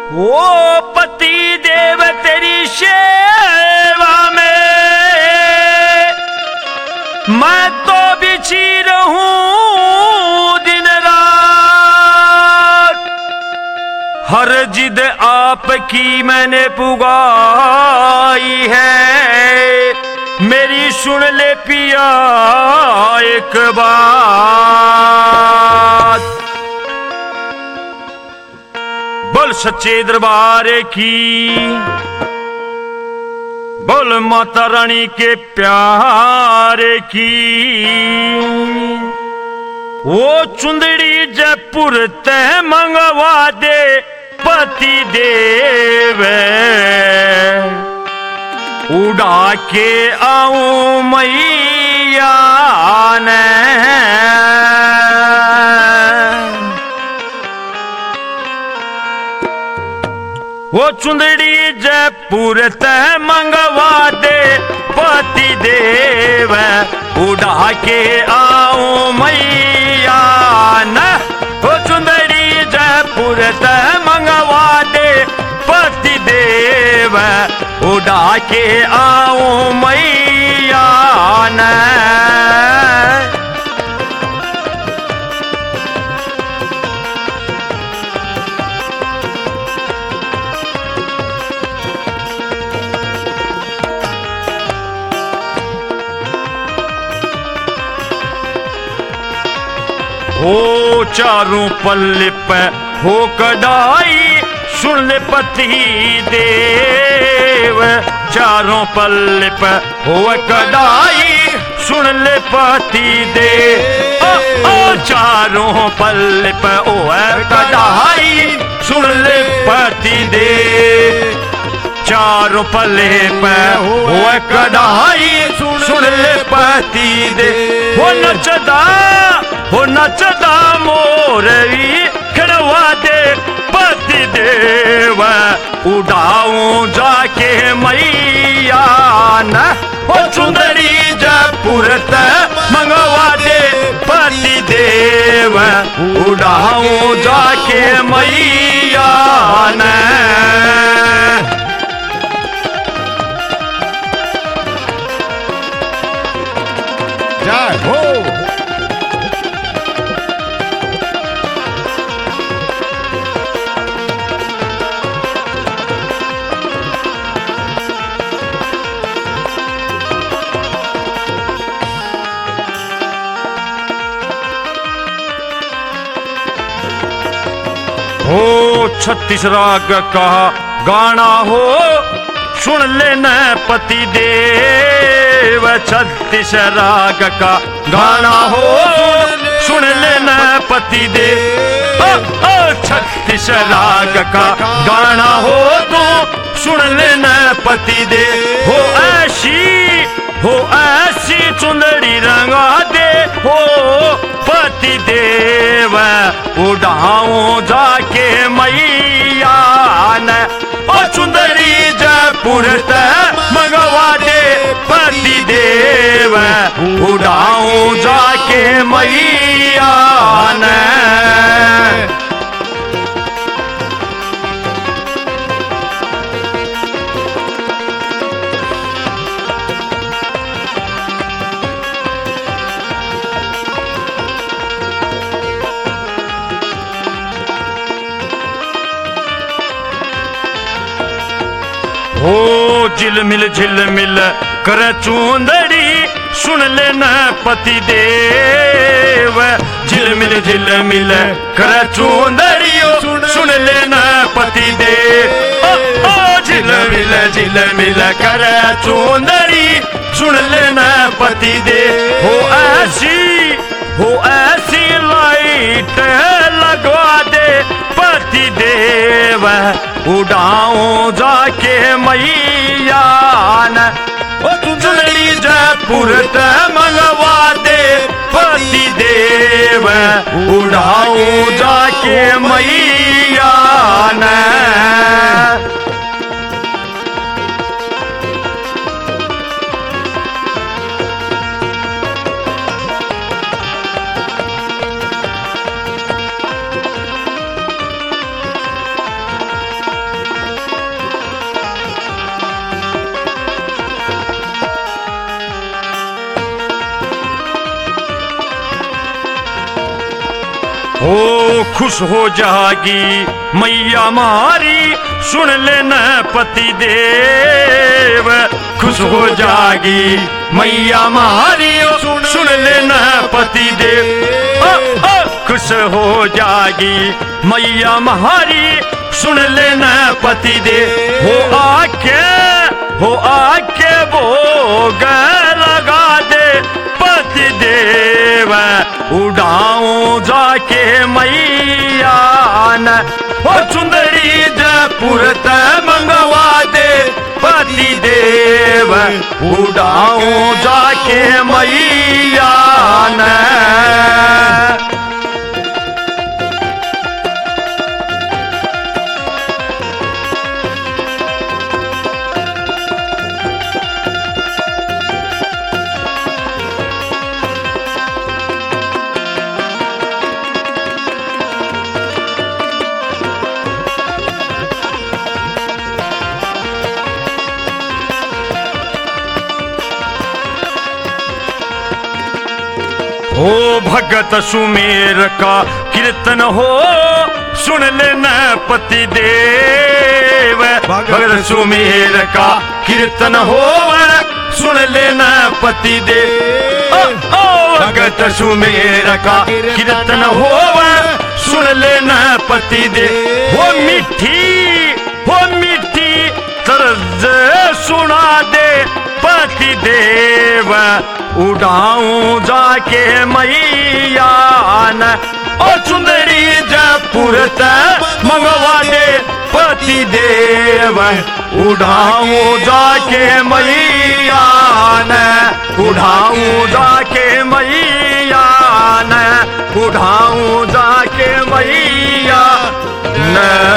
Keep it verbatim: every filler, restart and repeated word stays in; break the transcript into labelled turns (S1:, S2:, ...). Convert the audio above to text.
S1: ओ पति देव तेरी सेवा में मैं तो बिछी रहूं दिन रात। हर जिद आपकी मैंने पुगाई है, मेरी सुन ले पिया एक बात। बोल सच्चे दरबार की, बोल माता रानी के प्यार की। वो चुंदड़ी जयपुर तय मंगवा दे पति देव, उड़ा के आऊं मैया ने। वो चुंदड़ी जयपुर तय मंगवा दे पति देव, उड़ा के आऊं मैया न। वो चुंदड़ी जयपुर तय मंगवा दे पति देव, उड़ा के आऊं मैया न। हो चारों पल्ले पे हो कढ़ाई, सुन ले पति देव। चारों पल्ले पे हो कढ़ाई, सुन ले पति देव। ओ, ओ चारों पल्ले पे हो कढ़ाई, सुन ले पति देव। चारों पल्ले पे हो कढ़ाई, सुन ले पति देव। हो नचदा हो नचदा मोरवी खड़वा दे पति देव, उड़ाऊं जाके मैया न। हो चुंदड़ी जयपुर तय मंगवा दे पति देव, उड़ाऊं जाके मैया न।
S2: जय हो।
S1: हो छत्तीस राग का गाना हो, सुन लेना पति देव। छत्तीस राग का गाना हो, सुन लेना पति देव। ओ, ओ छत्तीस राग का गाना हो तो सुन लेना पति देव। हो ऐसी हो ऐसी चुंदड़ी रंगा दे हो पति देव, उड़ाऊं जाके मैया न। ओ चुंदड़ी जयपुर तय मंगवा दे पति देव, उड़ाऊं जाके मैया न। हो झिलमिल झिलमिल कर चुंदड़ी, सुन लेना पति देव। झिलमिल झिलमिल कर चुंदड़ी, सुन लेना पति देव। ओ, ओ झिलमिल झिलमिल कर चुंदड़ी, सुन लेना पति देव। हो ऐसी हो ऐसी लाइट लगवा दे पति देव, उड़ाऊं जाके मैया न। ओ चुंदड़ी जयपुर तय मंगवा दे पति देव, उड़ाऊं जाके मैया न। खुश हो जागी मैया मारी सुन लेना पति देव। खुश हो जागी मैया मारी सुन लेना पति देव। आ, आ, खुश हो जागी मैया मारी सुन लेना पति देव। हो आके हो आके भोग लगा दे पति देव। उड़ाऊं जाके मैया न हो चुंदड़ी जयपुर ते मंगवा दे पति देव। उड़ाऊं जाके मैया न। हो भगत सुमेर का कीर्तन हो सुन लेना पति देव। भगत सुमेर का कीर्तन हो सुन लेना पति देव। ओ, ओ, भगत सुमेर का कीर्तन हो सुन लेना पति देव। हो मिठी हो मिठी तर्ज सुना दे पति देव। उड़ाऊं जाके मैया न ओ चुंदड़ी जयपुर ते मंगवा दे पति देव। उड़ाऊं जाके मैया न उड़ाऊं जाके मैया न उड़ाऊं जाके मैया न।